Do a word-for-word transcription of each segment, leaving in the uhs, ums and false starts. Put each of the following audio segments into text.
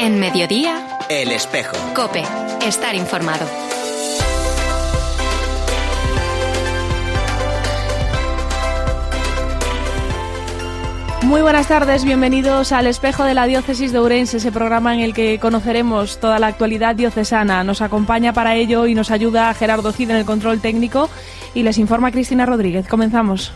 En Mediodía, El Espejo. COPE. Estar informado. Muy buenas tardes, bienvenidos al Espejo de la Diócesis de Ourense, ese programa en el que conoceremos toda la actualidad diocesana. Nos acompaña para ello y nos ayuda Gerardo Cid en el control técnico y les informa Cristina Rodríguez. Comenzamos.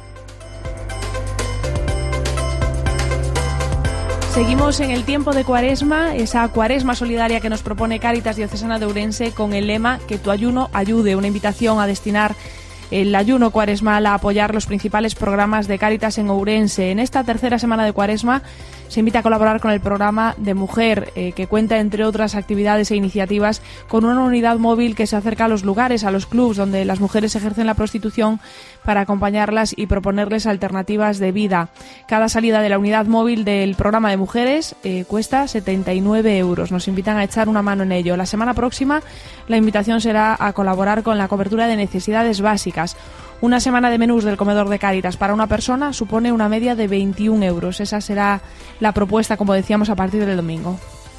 Seguimos en el tiempo de Cuaresma, esa Cuaresma solidaria que nos propone Cáritas Diocesana de Ourense con el lema Que tu ayuno ayude, una invitación a destinar el ayuno cuaresmal a apoyar los principales programas de Cáritas en Ourense. En esta tercera semana de Cuaresma se invita a colaborar con el programa de Mujer, eh, que cuenta, entre otras actividades e iniciativas, con una unidad móvil que se acerca a los lugares, a los clubs donde las mujeres ejercen la prostitución, para acompañarlas y proponerles alternativas de vida. Cada salida de la unidad móvil del programa de mujeres eh, cuesta setenta y nueve euros. Nos invitan a echar una mano en ello. La semana próxima la invitación será a colaborar con la cobertura de necesidades básicas. Una semana de menús del comedor de Cáritas para una persona supone una media de veintiún euros. Esa será la propuesta, como decíamos, a partir del domingo.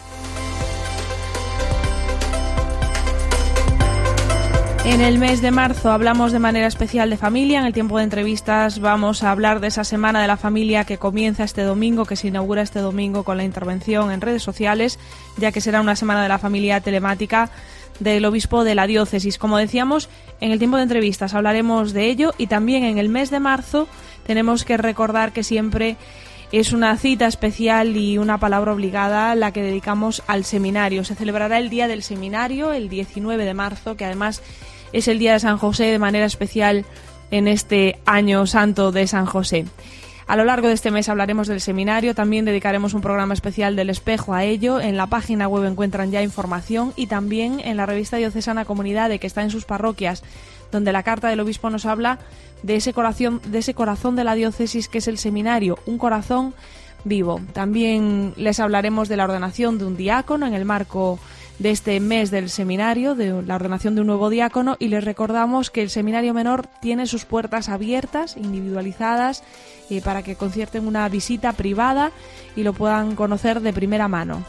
En el mes de marzo hablamos de manera especial de familia. En el tiempo de entrevistas vamos a hablar de esa semana de la familia que comienza este domingo, que se inaugura este domingo con la intervención en redes sociales, ya que será una semana de la familia telemática del obispo de la diócesis. Como decíamos, en el tiempo de entrevistas hablaremos de ello, y también en el mes de marzo tenemos que recordar que siempre es una cita especial y una palabra obligada la que dedicamos al seminario. Se celebrará el Día del Seminario el diecinueve de marzo, que además es el Día de San José de manera especial en este año santo de San José. A lo largo de este mes hablaremos del seminario, también dedicaremos un programa especial del Espejo a ello. En la página web encuentran ya información, y también en la revista diocesana Comunidade, que está en sus parroquias, donde la carta del obispo nos habla de ese corazón, de ese corazón de la diócesis que es el seminario, un corazón vivo. También les hablaremos de la ordenación de un diácono en el marco de este mes del seminario, de la ordenación de un nuevo diácono, y les recordamos que el seminario menor tiene sus puertas abiertas, individualizadas, eh, para que concierten una visita privada y lo puedan conocer de primera mano.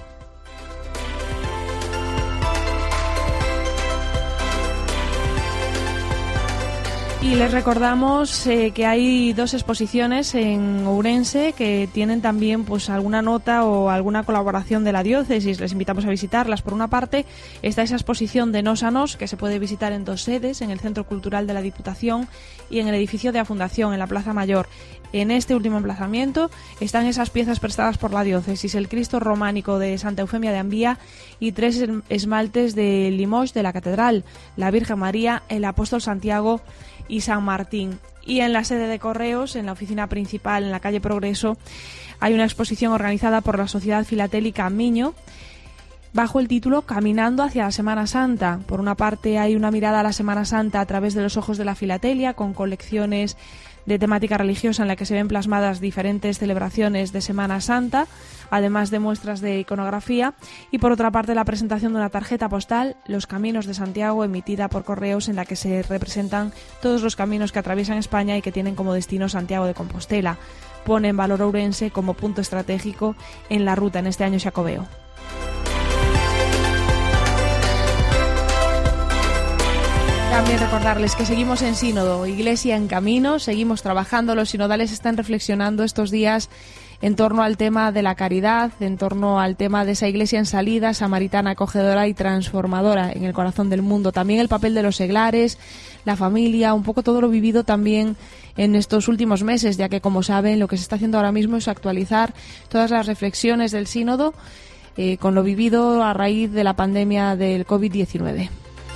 Y les recordamos eh, que hay dos exposiciones en Ourense que tienen también pues alguna nota o alguna colaboración de la diócesis. Les invitamos a visitarlas. Por una parte está esa exposición de Nos a Nos, que se puede visitar en dos sedes, en el Centro Cultural de la Diputación y en el edificio de la Fundación, en la Plaza Mayor. En este último emplazamiento están esas piezas prestadas por la diócesis: el Cristo románico de Santa Eufemia de Ambía y tres esmaltes de Limoges de la Catedral, la Virgen María, el Apóstol Santiago y San Martín. Y en la sede de Correos, en la oficina principal, en la calle Progreso, hay una exposición organizada por la Sociedad Filatélica Miño bajo el título Caminando hacia la Semana Santa. Por una parte hay una mirada a la Semana Santa a través de los ojos de la filatelia, con colecciones de temática religiosa en la que se ven plasmadas diferentes celebraciones de Semana Santa, además de muestras de iconografía, y por otra parte la presentación de una tarjeta postal, Los Caminos de Santiago, emitida por Correos, en la que se representan todos los caminos que atraviesan España y que tienen como destino Santiago de Compostela. Pone en valor Ourense como punto estratégico en la ruta en este año xacobeo. También recordarles que seguimos en sínodo, Iglesia en camino, seguimos trabajando. Los sinodales están reflexionando estos días en torno al tema de la caridad, en torno al tema de esa Iglesia en salida, samaritana, acogedora y transformadora en el corazón del mundo. También el papel de los seglares, la familia, un poco todo lo vivido también en estos últimos meses, ya que, como saben, lo que se está haciendo ahora mismo es actualizar todas las reflexiones del sínodo eh, con lo vivido a raíz de la pandemia del covid diecinueve.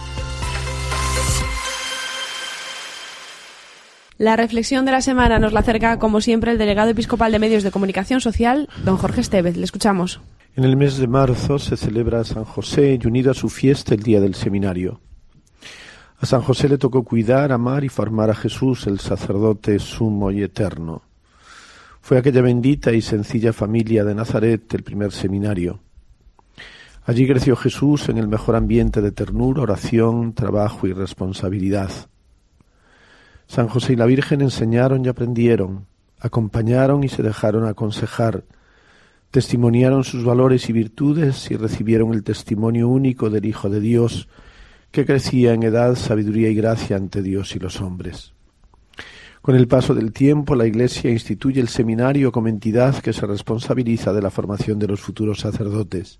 La reflexión de la semana nos la acerca, como siempre, el delegado episcopal de Medios de Comunicación Social, don Jorge Estevez. Le escuchamos. En el mes de marzo se celebra San José, y unido a su fiesta el Día del Seminario. A San José le tocó cuidar, amar y formar a Jesús, el sacerdote sumo y eterno. Fue aquella bendita y sencilla familia de Nazaret el primer seminario. Allí creció Jesús en el mejor ambiente de ternura, oración, trabajo y responsabilidad. San José y la Virgen enseñaron y aprendieron, acompañaron y se dejaron aconsejar, testimoniaron sus valores y virtudes y recibieron el testimonio único del Hijo de Dios, que crecía en edad, sabiduría y gracia ante Dios y los hombres. Con el paso del tiempo, la Iglesia instituye el seminario como entidad que se responsabiliza de la formación de los futuros sacerdotes.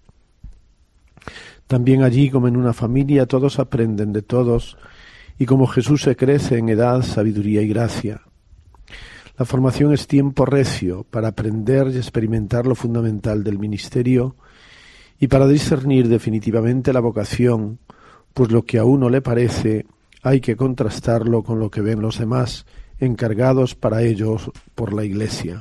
También allí, como en una familia, todos aprenden de todos, y como Jesús se crece en edad, sabiduría y gracia. La formación es tiempo recio para aprender y experimentar lo fundamental del ministerio y para discernir definitivamente la vocación, pues lo que a uno le parece hay que contrastarlo con lo que ven los demás, encargados para ello por la Iglesia.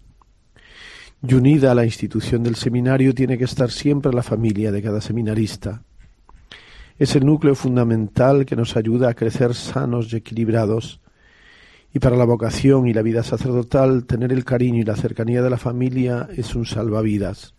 Y unida a la institución del seminario tiene que estar siempre la familia de cada seminarista. Es el núcleo fundamental que nos ayuda a crecer sanos y equilibrados, y para la vocación y la vida sacerdotal tener el cariño y la cercanía de la familia es un salvavidas.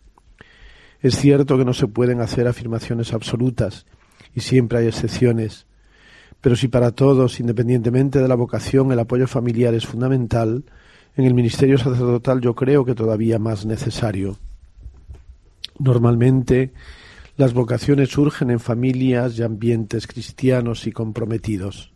Es cierto que no se pueden hacer afirmaciones absolutas y siempre hay excepciones, pero si para todos, independientemente de la vocación, el apoyo familiar es fundamental, en el ministerio sacerdotal yo creo que todavía más necesario. Normalmente, las vocaciones surgen en familias y ambientes cristianos y comprometidos.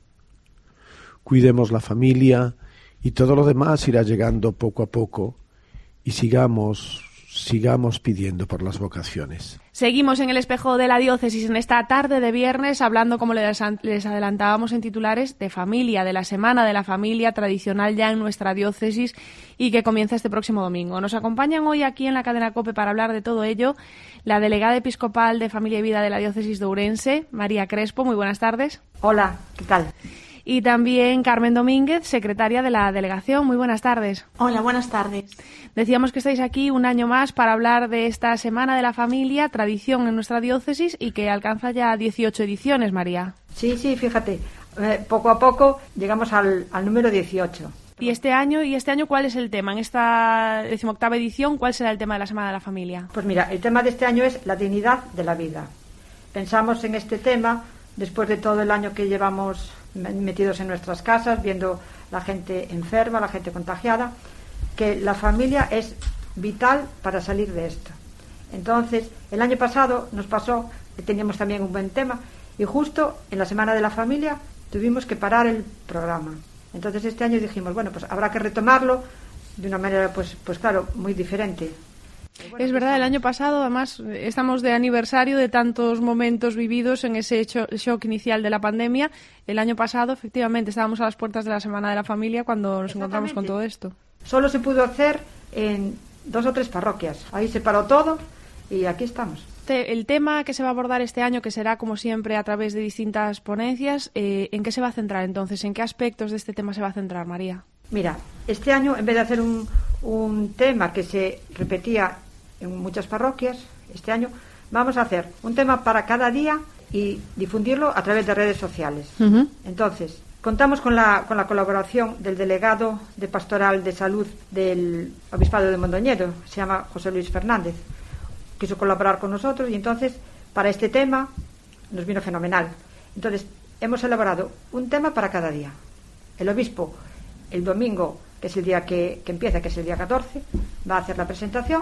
Cuidemos la familia y todo lo demás irá llegando poco a poco y sigamos, sigamos pidiendo por las vocaciones. Seguimos en el espejo de la diócesis en esta tarde de viernes hablando, como les adelantábamos en titulares, de familia, de la Semana de la Familia tradicional ya en nuestra diócesis y que comienza este próximo domingo. Nos acompañan hoy aquí en la cadena COPE para hablar de todo ello la delegada episcopal de Familia y Vida de la diócesis de Ourense, María Crespo. Muy buenas tardes. Hola, ¿qué tal? Y también Carmen Domínguez, secretaria de la delegación. Muy buenas tardes. Hola, buenas tardes. Decíamos que estáis aquí un año más para hablar de esta Semana de la Familia, tradición en nuestra diócesis y que alcanza ya dieciocho ediciones, María. Sí, sí, fíjate, eh, poco a poco llegamos al, al número dieciocho. ¿Y este año, y este año cuál es el tema? En esta decimoctava edición, ¿cuál será el tema de la Semana de la Familia? Pues mira, el tema de este año es la dignidad de la vida. Pensamos en este tema después de todo el año que llevamos metidos en nuestras casas, viendo la gente enferma, la gente contagiada, que la familia es vital para salir de esto. Entonces, el año pasado nos pasó que teníamos también un buen tema y justo en la Semana de la Familia tuvimos que parar el programa. Entonces este año dijimos, bueno, pues habrá que retomarlo de una manera, pues, pues claro, muy diferente. Bueno, es verdad, el año pasado, además, estamos de aniversario de tantos momentos vividos en ese shock inicial de la pandemia. El año pasado, efectivamente, estábamos a las puertas de la Semana de la Familia cuando nos encontramos con todo esto. Solo se pudo hacer en dos o tres parroquias. Ahí se paró todo y aquí estamos. El tema que se va a abordar este año, que será, como siempre, a través de distintas ponencias, eh, ¿en qué se va a centrar entonces? ¿En qué aspectos de este tema se va a centrar, María? Mira, este año, en vez de hacer un, un tema que se repetía en muchas parroquias, este año vamos a hacer un tema para cada día y difundirlo a través de redes sociales. Uh-huh. Entonces, contamos con la, con la colaboración del delegado de Pastoral de Salud del Obispado de Mondoñedo, se llama José Luis Fernández. Quiso colaborar con nosotros y entonces para este tema nos vino fenomenal. Entonces, hemos elaborado un tema para cada día. El obispo, el domingo, que es el día que, que empieza, que es el día catorce, va a hacer la presentación.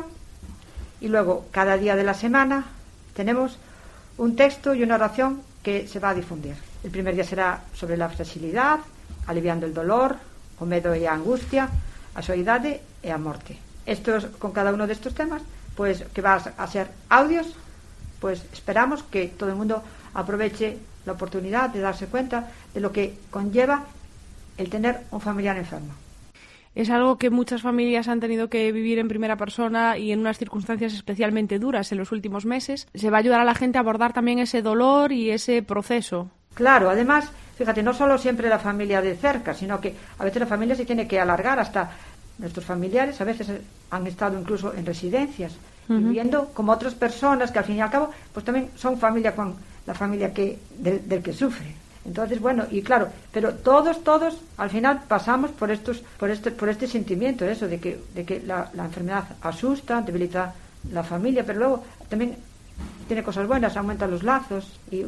Y luego, cada día de la semana, tenemos un texto y una oración que se va a difundir. El primer día será sobre la fragilidad, aliviando el dolor, o medo e a angustia, a soidade e a morte. Estos, con cada uno de estos temas, pues que va a ser audios, pues esperamos que todo el mundo aproveche la oportunidad de darse cuenta de lo que conlleva el tener un familiar enfermo. Es algo que muchas familias han tenido que vivir en primera persona y en unas circunstancias especialmente duras en los últimos meses. Se va a ayudar a la gente a abordar también ese dolor y ese proceso. Claro, además, fíjate, no solo siempre la familia de cerca, sino que a veces la familia se tiene que alargar hasta nuestros familiares, a veces han estado incluso en residencias, uh-huh. viviendo como otras personas que al fin y al cabo pues también son familia con la familia que del, del que sufre. Entonces, bueno, y claro, pero todos, todos, al final pasamos por estos, por este, por este sentimiento, eso, de que, de que la, la enfermedad asusta, debilita la familia, pero luego también tiene cosas buenas, aumenta los lazos y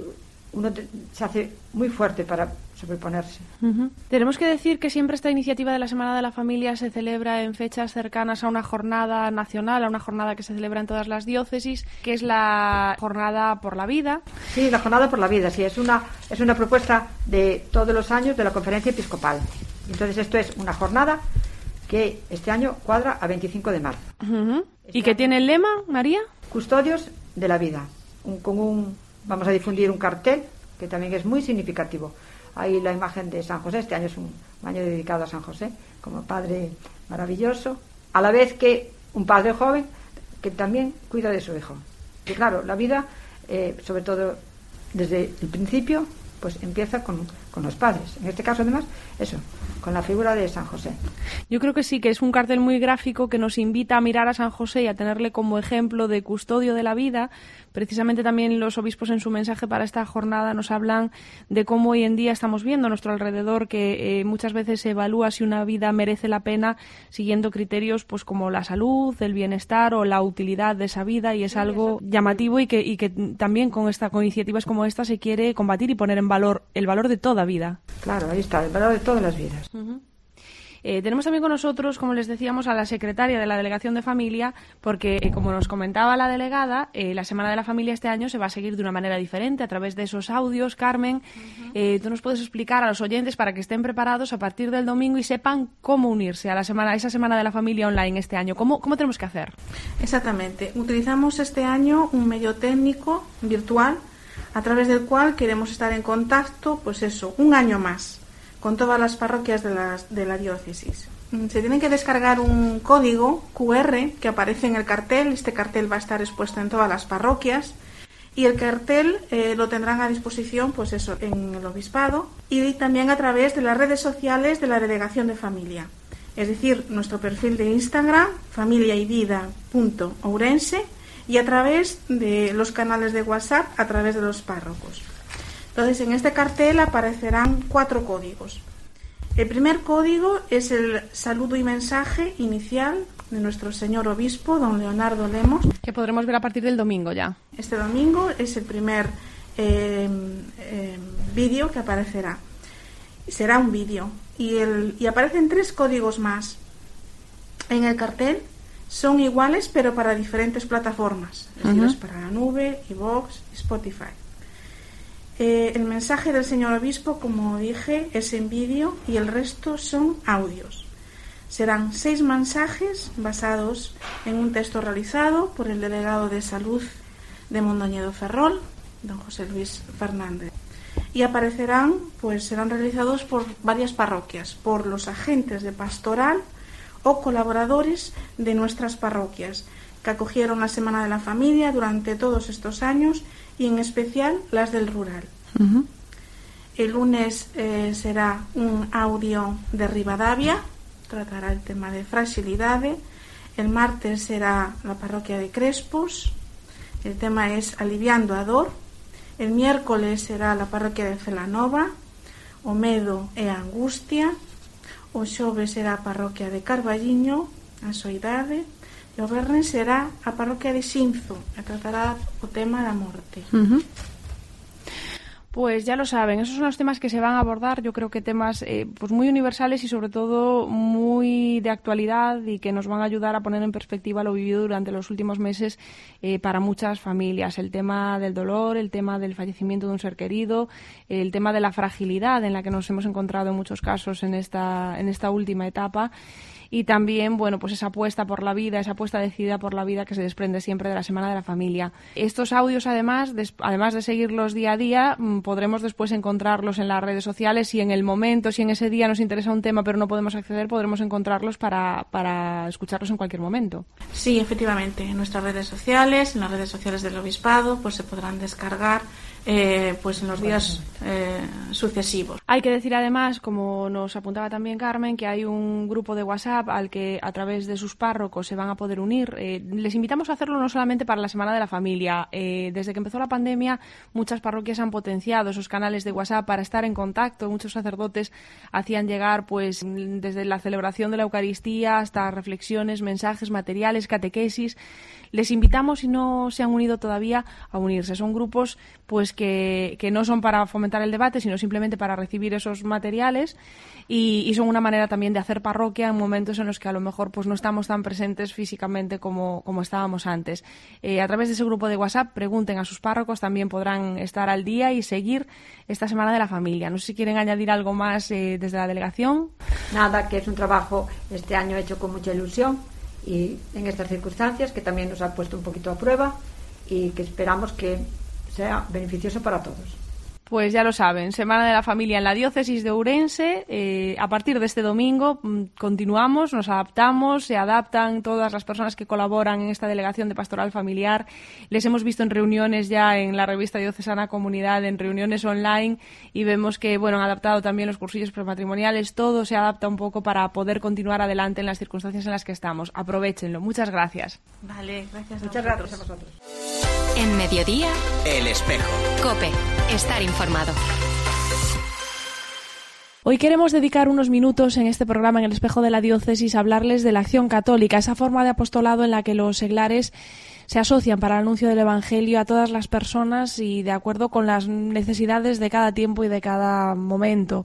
uno te, se hace muy fuerte para sobreponerse. Uh-huh. Tenemos que decir que siempre esta iniciativa de la Semana de la Familia se celebra en fechas cercanas a una jornada nacional, a una jornada que se celebra en todas las diócesis, que es la Jornada por la Vida. Sí, la Jornada por la Vida, sí, es una, es una propuesta de todos los años de la Conferencia Episcopal. Entonces esto es una jornada que este año cuadra a veinticinco de marzo. Uh-huh. ¿Y qué tiene el lema, María? Custodios de la vida. Un, con un, vamos a difundir un cartel que también es muy significativo. Ahí la imagen de San José. Este año es un año dedicado a San José como padre maravilloso, a la vez que un padre joven que también cuida de su hijo. Y claro, la vida, eh, sobre todo desde el principio, pues empieza con, con los padres. En este caso, además, eso, con la figura de San José. Yo creo que sí, que es un cartel muy gráfico que nos invita a mirar a San José y a tenerle como ejemplo de custodio de la vida. Precisamente también los obispos en su mensaje para esta jornada nos hablan de cómo hoy en día estamos viendo a nuestro alrededor que eh, muchas veces se evalúa si una vida merece la pena siguiendo criterios pues como la salud, el bienestar o la utilidad de esa vida, y es sí, algo eso. llamativo y que, y que también con, esta, con iniciativas como esta se quiere combatir y poner en valor el valor de toda vida. Claro, ahí está, el valor de todas las vidas. Uh-huh. Eh, tenemos también con nosotros, como les decíamos, a la secretaria de la Delegación de Familia, porque, eh, como nos comentaba la delegada, eh, la Semana de la Familia este año se va a seguir de una manera diferente, a través de esos audios. Carmen, uh-huh. eh, tú nos puedes explicar a los oyentes para que estén preparados a partir del domingo y sepan cómo unirse a la semana, a esa Semana de la Familia online este año. ¿Cómo, cómo tenemos que hacer? Exactamente. Utilizamos este año un medio técnico virtual a través del cual queremos estar en contacto, pues eso, un año más, con todas las parroquias de, las, de la diócesis. Se tienen que descargar un código cu erre que aparece en el cartel. Este cartel va a estar expuesto en todas las parroquias y el cartel eh, lo tendrán a disposición pues eso, en el obispado y también a través de las redes sociales de la Delegación de Familia. Es decir, nuestro perfil de Instagram, familia y vida punto ourense, y a través de los canales de WhatsApp a través de los párrocos. Entonces, en este cartel aparecerán cuatro códigos. El primer código es el saludo y mensaje inicial de nuestro señor obispo, don Leonardo Lemos. Que podremos ver a partir del domingo ya. Este domingo es el primer eh, eh, vídeo que aparecerá. Será un vídeo. Y, el, y aparecen tres códigos más en el cartel. Son iguales, pero para diferentes plataformas. Es decir, uh-huh. es para la nube, iVoox, Spotify. Eh, el mensaje del señor obispo, como dije, es en vídeo y el resto son audios. Serán seis mensajes basados en un texto realizado por el delegado de salud de Mondoñedo Ferrol, don José Luis Fernández. Y aparecerán, pues serán realizados por varias parroquias, por los agentes de pastoral o colaboradores de nuestras parroquias, que acogieron la Semana de la Familia durante todos estos años y en especial las del rural. Uh-huh. El lunes eh, será un audio de Ribadavia, tratará el tema de fragilidad. El martes será la parroquia de Crespos, el tema es aliviando a dor. El miércoles será la parroquia de Celanova, o medo e angustia. O xoves será a parroquia de Carballiño, a soidade. E o vernes será a parroquia de Xinzo, que tratará o tema da morte. Uh-huh. Pues ya lo saben, esos son los temas que se van a abordar, yo creo que temas eh, pues muy universales y sobre todo muy de actualidad y que nos van a ayudar a poner en perspectiva lo vivido durante los últimos meses eh, para muchas familias. El tema del dolor, el tema del fallecimiento de un ser querido, el tema de la fragilidad en la que nos hemos encontrado en muchos casos en esta, en esta última etapa. Y también, bueno, pues esa apuesta por la vida, esa apuesta decidida por la vida que se desprende siempre de la Semana de la Familia. Estos audios, además, des, además de seguirlos día a día, podremos después encontrarlos en las redes sociales. Si en el momento, si en ese día nos interesa un tema pero no podemos acceder, podremos encontrarlos para, para escucharlos en cualquier momento. Sí, efectivamente, en nuestras redes sociales, en las redes sociales del Obispado, pues se podrán descargar Eh, pues en los días eh, sucesivos. Hay que decir además, como nos apuntaba también Carmen, que hay un grupo de WhatsApp al que a través de sus párrocos se van a poder unir. Eh, les invitamos a hacerlo no solamente para la Semana de la Familia. Eh, desde que empezó la pandemia, muchas parroquias han potenciado esos canales de WhatsApp para estar en contacto. Muchos sacerdotes hacían llegar, pues, desde la celebración de la Eucaristía hasta reflexiones, mensajes, materiales, catequesis. Les invitamos, si no se han unido todavía, a unirse. Son grupos, pues, que, que no son para fomentar el debate, sino simplemente para recibir esos materiales y, y son una manera también de hacer parroquia en momentos en los que a lo mejor pues no estamos tan presentes físicamente como, como estábamos antes. Eh, a través de ese grupo de WhatsApp pregunten a sus párrocos, también podrán estar al día y seguir esta Semana de la Familia. No sé si quieren añadir algo más eh, desde la delegación. Nada, que es un trabajo este año hecho con mucha ilusión y en estas circunstancias que también nos ha puesto un poquito a prueba y que esperamos que sea beneficioso para todos. Pues ya lo saben, Semana de la Familia en la Diócesis de Ourense. Eh, a partir de este domingo mmm, continuamos, nos adaptamos, se adaptan todas las personas que colaboran en esta delegación de pastoral familiar. Les hemos visto en reuniones ya en la revista Diocesana Comunidad, en reuniones online, y vemos que bueno, han adaptado también los cursillos prematrimoniales. Todo se adapta un poco para poder continuar adelante en las circunstancias en las que estamos. Aprovéchenlo. Muchas gracias. Vale, gracias a Muchas vosotros. gracias a vosotros. En Mediodía, El Espejo. COPE. Estar informado. Hoy queremos dedicar unos minutos en este programa en el Espejo de la Diócesis a hablarles de la acción católica, esa forma de apostolado en la que los seglares se asocian para el anuncio del Evangelio a todas las personas y de acuerdo con las necesidades de cada tiempo y de cada momento.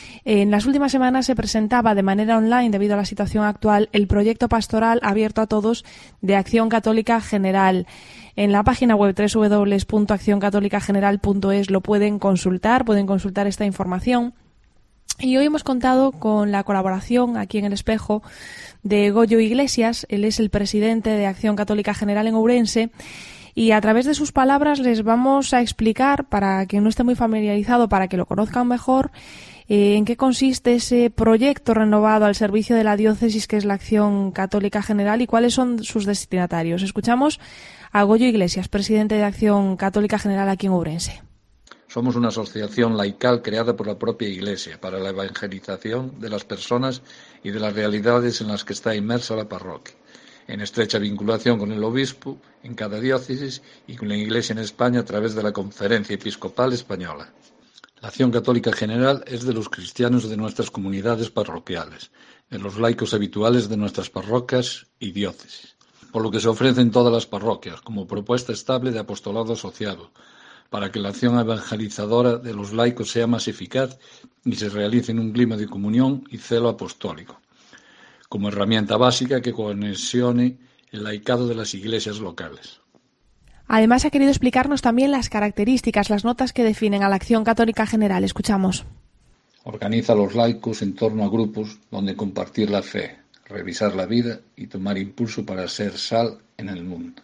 En las últimas semanas se presentaba de manera online, debido a la situación actual, el proyecto pastoral abierto a todos de Acción Católica General. En la página web doble u doble u doble u punto acción católica general punto es lo pueden consultar, pueden consultar esta información. Y hoy hemos contado con la colaboración aquí en El Espejo de Goyo Iglesias. Él es el presidente de Acción Católica General en Ourense. Y a través de sus palabras les vamos a explicar, para quien no esté muy familiarizado, para que lo conozcan mejor, eh, en qué consiste ese proyecto renovado al servicio de la diócesis que es la Acción Católica General y cuáles son sus destinatarios. Escuchamos a Goyo Iglesias, presidente de Acción Católica General aquí en Ourense. Somos una asociación laical creada por la propia Iglesia para la evangelización de las personas y de las realidades en las que está inmersa la parroquia, en estrecha vinculación con el obispo en cada diócesis y con la Iglesia en España a través de la Conferencia Episcopal Española. La Acción Católica General es de los cristianos de nuestras comunidades parroquiales, de los laicos habituales de nuestras parroquias y diócesis, por lo que se ofrece en todas las parroquias como propuesta estable de apostolado asociado, para que la acción evangelizadora de los laicos sea más eficaz y se realice en un clima de comunión y celo apostólico, como herramienta básica que conexione el laicado de las iglesias locales. Además, ha querido explicarnos también las características, las notas que definen a la Acción Católica General. Escuchamos. Organiza a los laicos en torno a grupos donde compartir la fe, revisar la vida y tomar impulso para ser sal en el mundo.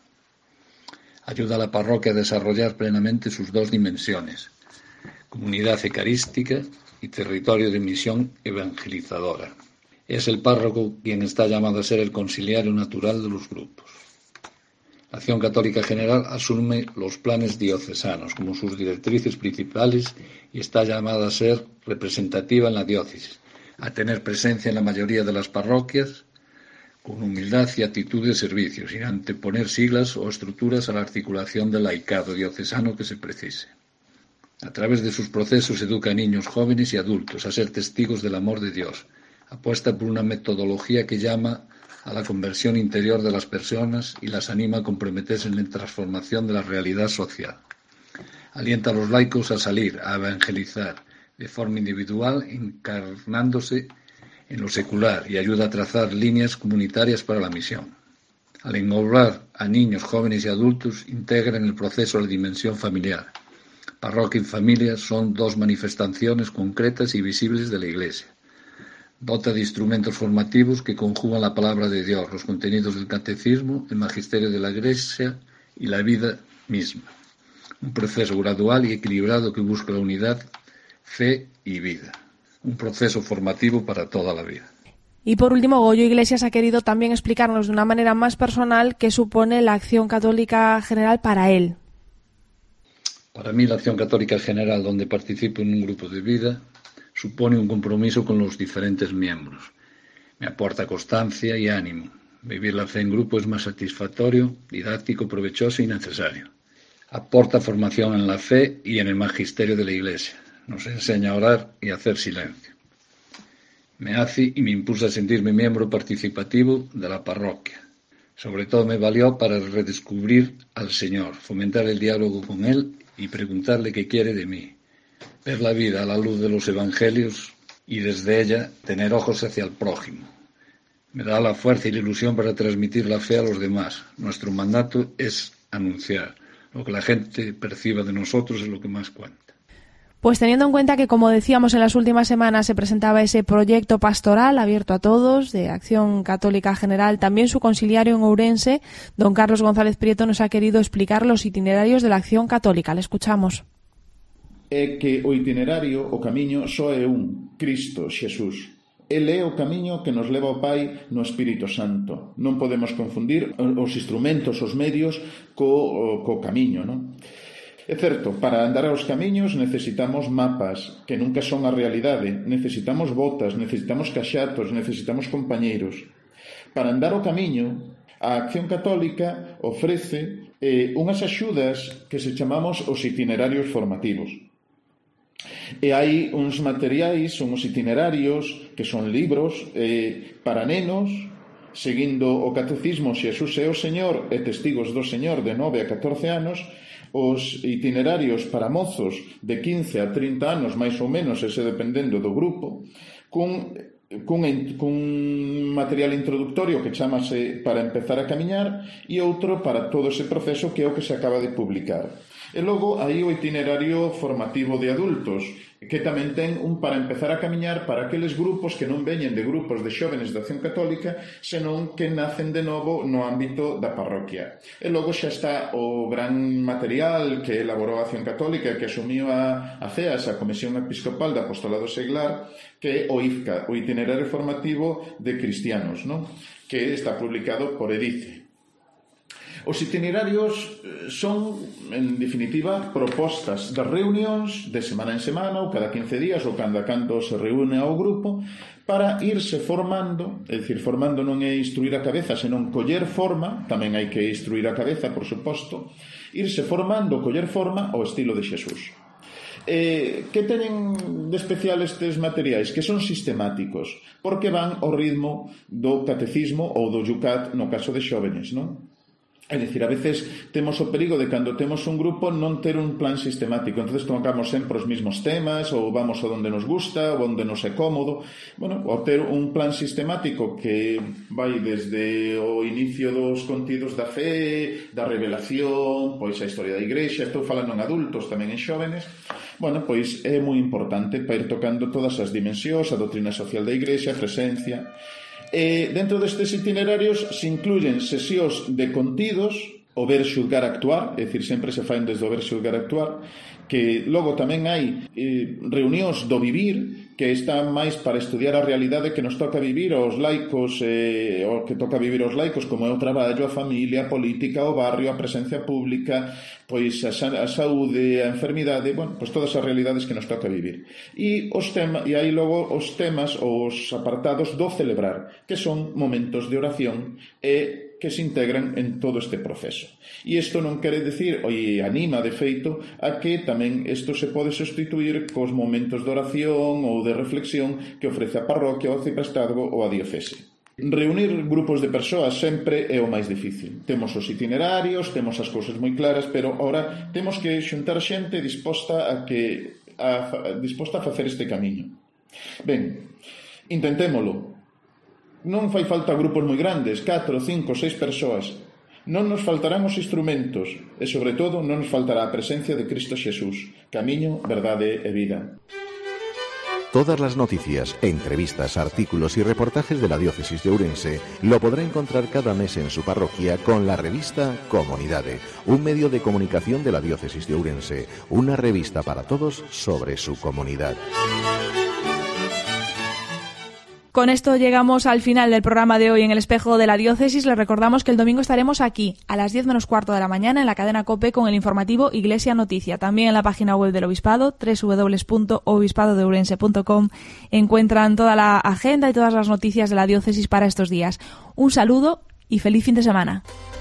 Ayuda a la parroquia a desarrollar plenamente sus dos dimensiones, comunidad eucarística y territorio de misión evangelizadora. Es el párroco quien está llamado a ser el conciliario natural de los grupos. La Acción Católica General asume los planes diocesanos como sus directrices principales y está llamada a ser representativa en la diócesis, a tener presencia en la mayoría de las parroquias, con humildad y actitud de servicio, sin anteponer siglas o estructuras a la articulación del laicado diocesano que se precise. A través de sus procesos educa a niños, jóvenes y adultos a ser testigos del amor de Dios. Apuesta por una metodología que llama a la conversión interior de las personas y las anima a comprometerse en la transformación de la realidad social. Alienta a los laicos a salir, a evangelizar, de forma individual, encarnándose en lo secular y ayuda a trazar líneas comunitarias para la misión. Al englobar a niños, jóvenes y adultos, integra en el proceso la dimensión familiar. Parroquia y familia son dos manifestaciones concretas y visibles de la Iglesia. Dota de instrumentos formativos que conjugan la palabra de Dios, los contenidos del catecismo, el magisterio de la Iglesia y la vida misma. Un proceso gradual y equilibrado que busca la unidad, fe y vida. Un proceso formativo para toda la vida. Y por último, Goyo Iglesias ha querido también explicarnos de una manera más personal qué supone la Acción Católica General para él. Para mí, la Acción Católica General, donde participo en un grupo de vida, supone un compromiso con los diferentes miembros. Me aporta constancia y ánimo. Vivir la fe en grupo es más satisfactorio, didáctico, provechoso y necesario. Aporta formación en la fe y en el magisterio de la Iglesia. Nos enseña a orar y a hacer silencio. Me hace y me impulsa a sentirme miembro participativo de la parroquia. Sobre todo me valió para redescubrir al Señor, fomentar el diálogo con Él y preguntarle qué quiere de mí. Ver la vida a la luz de los evangelios y desde ella tener ojos hacia el prójimo. Me da la fuerza y la ilusión para transmitir la fe a los demás. Nuestro mandato es anunciar. Lo que la gente perciba de nosotros es lo que más cuenta. Pues teniendo en cuenta que, como decíamos, en las últimas semanas se presentaba ese proyecto pastoral abierto a todos de Acción Católica General, también su conciliario en Ourense, don Carlos González Prieto, nos ha querido explicar los itinerarios de la Acción Católica. Le escuchamos. É que o itinerario, o camiño, só é un, Cristo, Xesús. El é o camiño que nos leva ao Pai no Espírito Santo. Non podemos confundir os instrumentos, os medios, co, co camiño, non? É certo, para andar aos camiños necesitamos mapas, que nunca son a realidade. Necesitamos botas, necesitamos caxatos, necesitamos compañeiros. Para andar o camiño, a Acción Católica ofrece eh, unhas axudas que se chamamos os itinerarios formativos. E hai uns materiais, uns itinerarios, que son libros eh, para nenos, seguindo o Catecismo Xesús é o Señor e Testigos do Señor de nove a catorce anos, os itinerarios para mozos de quince a trinta anos, máis ou menos, ese dependendo do grupo, cun, cun, cun material introductorio que chamase Para empezar a camiñar e outro para todo ese proceso que é o que se acaba de publicar. E logo aí o itinerario formativo de adultos, que tamén ten un para empezar a camiñar para aqueles grupos que non veñen de grupos de xóvenes da Acción Católica, senón que nacen de novo no ámbito da parroquia. E logo xa está o gran material que elaborou a Acción Católica, que asumiu a, a C E A S, a Comisión Episcopal de Apostolado Seglar, que é o I F C A, o Itinerario Formativo de Cristianos, ¿no?, que está publicado por Edice. Os itinerarios son, en definitiva, propostas das reunións de semana en semana ou cada quince días ou cando a canto se reúne ao grupo para irse formando, é dicir, formando non é instruir a cabeza, senón coller forma, tamén hai que instruir a cabeza, por suposto, irse formando, coller forma ao estilo de Xesús. Eh, que tenen de especial estes materiais? Que son sistemáticos, porque van ao ritmo do catecismo ou do Yucat no caso de xóvenes, non? É dicir, a veces temos o perigo de cando temos un grupo non ter un plan sistemático, entonces tocamos sempre os mesmos temas ou vamos a donde nos gusta ou onde nos é cómodo. Bueno, o ter un plan sistemático que vai desde o inicio dos contidos da fe, da revelación, pois a historia da Igrexa, estou falando en adultos, tamén en xóvenes. Bueno, pois é moi importante para ir tocando todas as dimensións, a doutrina social da Igrexa, a presencia. E dentro destes itinerarios se incluyen sesións de contidos, o ver, xulgar, actuar, é dicir, sempre se faen desde o ver, xulgar, actuar, que logo tamén hai eh, reunións do vivir, que están máis para estudiar a realidade que nos toca vivir aos laicos, eh, o que toca vivir aos laicos, como é o traballo, a familia, a política, o barrio, a presencia pública, pois a, a saúde, a enfermidade, bueno, pois todas as realidades que nos toca vivir. E, os tema, e aí logo os temas, os apartados do celebrar, que son momentos de oración e que se integran en todo este proceso. E isto non quere decir, e anima de feito, a que tamén isto se pode sustituir cos momentos de oración ou de reflexión que ofrece a parroquia, o arciprestazgo ou a diocese. Reunir grupos de persoas sempre é o máis difícil. Temos os itinerarios, temos as cousas moi claras, pero ora temos que xuntar xente disposta a que a, disposta a facer este camiño. Ben, intentémolo. Non fai falta grupos moi grandes, catro, cinco, seis persoas. Non nos faltarán os instrumentos e, sobre todo, non nos faltará a presencia de Cristo Xesús, camiño, verdade e vida. Todas las noticias, entrevistas, artículos y reportajes de la Diócesis de Ourense lo podrá encontrar cada mes en su parroquia con la revista Comunidade, un medio de comunicación de la Diócesis de Ourense, una revista para todos sobre su comunidad. Con esto llegamos al final del programa de hoy en el Espejo de la Diócesis. Les recordamos que el domingo estaremos aquí a las diez menos cuarto de la mañana en la cadena COPE con el informativo Iglesia Noticia. También en la página web del Obispado, doble u doble u doble u punto obispado de ourense punto com, encuentran toda la agenda y todas las noticias de la Diócesis para estos días. Un saludo y feliz fin de semana.